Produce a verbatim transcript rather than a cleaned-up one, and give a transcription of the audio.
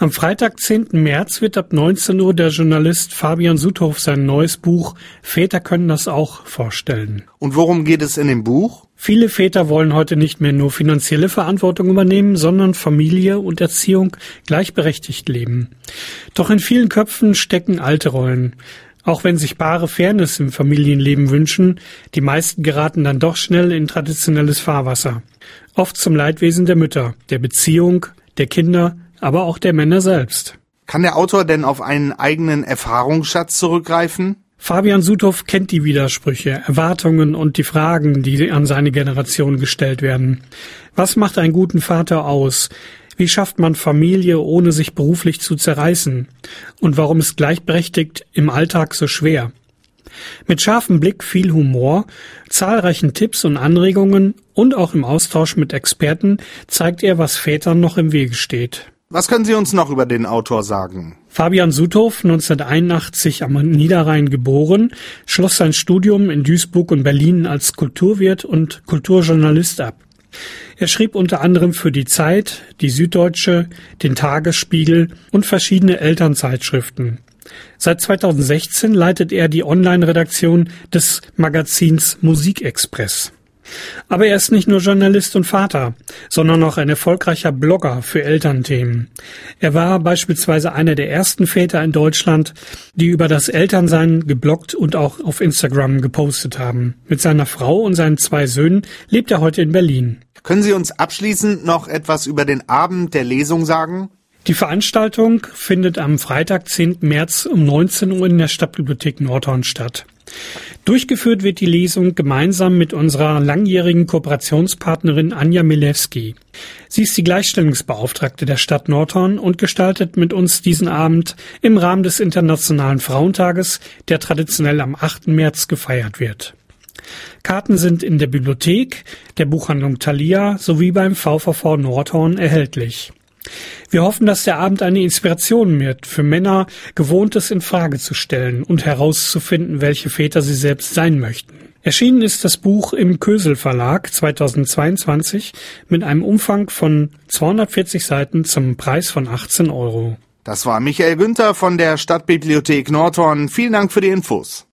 Am Freitag, zehnten März, wird ab neunzehn Uhr der Journalist Fabian Suthoff sein neues Buch »Väter können das auch« vorstellen. Und worum geht es in dem Buch? Viele Väter wollen heute nicht mehr nur finanzielle Verantwortung übernehmen, sondern Familie und Erziehung gleichberechtigt leben. Doch in vielen Köpfen stecken alte Rollen. Auch wenn sich Paare Fairness im Familienleben wünschen, die meisten geraten dann doch schnell in traditionelles Fahrwasser. Oft zum Leidwesen der Mütter, der Beziehung, der Kinder, aber auch der Männer selbst. Kann der Autor denn auf einen eigenen Erfahrungsschatz zurückgreifen? Fabian Suthoff kennt die Widersprüche, Erwartungen und die Fragen, die an seine Generation gestellt werden. Was macht einen guten Vater aus? Wie schafft man Familie, ohne sich beruflich zu zerreißen? Und warum ist gleichberechtigt im Alltag so schwer? Mit scharfem Blick, viel Humor, zahlreichen Tipps und Anregungen und auch im Austausch mit Experten zeigt er, was Vätern noch im Wege steht. Was können Sie uns noch über den Autor sagen? Fabian Suthoff, neunzehnhunderteinundachtzig am Niederrhein geboren, schloss sein Studium in Duisburg und Berlin als Kulturwirt und Kulturjournalist ab. Er schrieb unter anderem für die Zeit, die Süddeutsche, den Tagesspiegel und verschiedene Elternzeitschriften. Seit zweitausendsechzehn leitet er die Online-Redaktion des Magazins Musikexpress. Aber er ist nicht nur Journalist und Vater, sondern auch ein erfolgreicher Blogger für Elternthemen. Er war beispielsweise einer der ersten Väter in Deutschland, die über das Elternsein gebloggt und auch auf Instagram gepostet haben. Mit seiner Frau und seinen zwei Söhnen lebt er heute in Berlin. Können Sie uns abschließend noch etwas über den Abend der Lesung sagen? Die Veranstaltung findet am Freitag, zehnten März um neunzehn Uhr in der Stadtbibliothek Nordhorn statt. Durchgeführt wird die Lesung gemeinsam mit unserer langjährigen Kooperationspartnerin Anja Milewski. Sie ist die Gleichstellungsbeauftragte der Stadt Nordhorn und gestaltet mit uns diesen Abend im Rahmen des Internationalen Frauentages, der traditionell am achten März gefeiert wird. Karten sind in der Bibliothek, der Buchhandlung Thalia sowie beim V V V Nordhorn erhältlich. Wir hoffen, dass der Abend eine Inspiration wird, für Männer Gewohntes in Frage zu stellen und herauszufinden, welche Väter sie selbst sein möchten. Erschienen ist das Buch im Kösel Verlag zweitausendzweiundzwanzig mit einem Umfang von zweihundertvierzig Seiten zum Preis von achtzehn Euro. Das war Michael Günther von der Stadtbibliothek Nordhorn. Vielen Dank für die Infos.